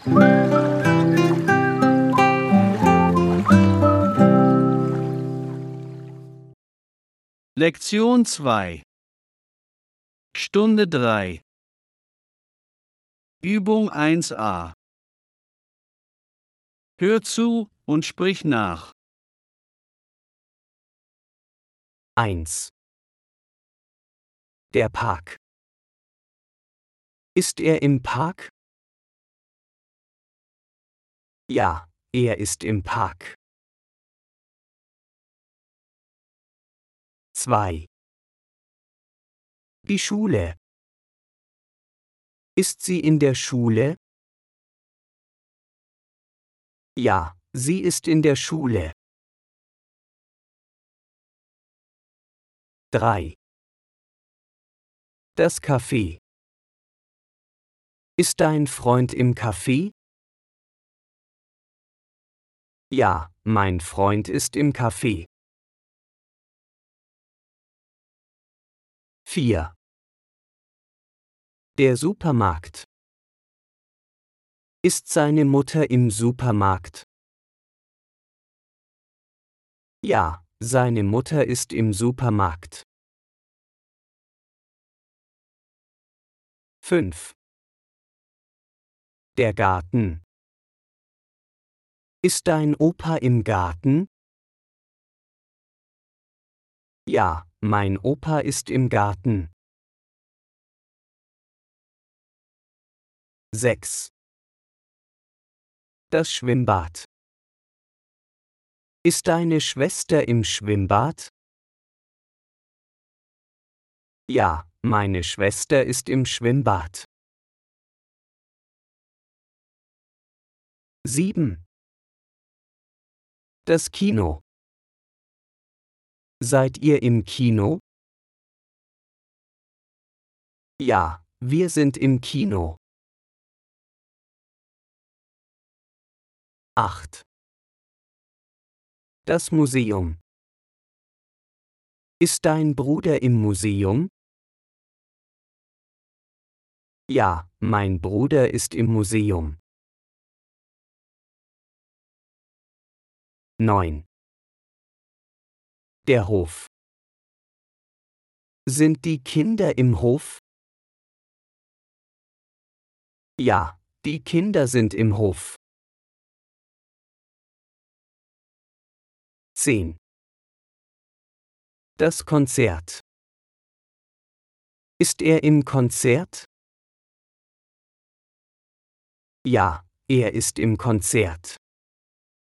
Lektion 2. Stunde 3. Übung 1a. Hör zu und sprich nach. 1. Der Park. Ist er im Park? Ja, er ist im Park. 2. Die Schule. Ist sie in der Schule? Ja, sie ist in der Schule. 3. Das Café. Ist dein Freund im Café? Ja, mein Freund ist im Café. 4. Der Supermarkt. Ist seine Mutter im Supermarkt? Ja, seine Mutter ist im Supermarkt. 5. Der Garten. Ist dein Opa im Garten? Ja, mein Opa ist im Garten. 6. Das Schwimmbad. Ist deine Schwester im Schwimmbad? Ja, meine Schwester ist im Schwimmbad. 7. Das Kino. Seid ihr im Kino? Ja, wir sind im Kino. 8. Das Museum. Ist dein Bruder im Museum? Ja, mein Bruder ist im Museum. 9. Der Hof. Sind die Kinder im Hof? Ja, die Kinder sind im Hof. 10. Das Konzert. Ist er im Konzert? Ja, er ist im Konzert.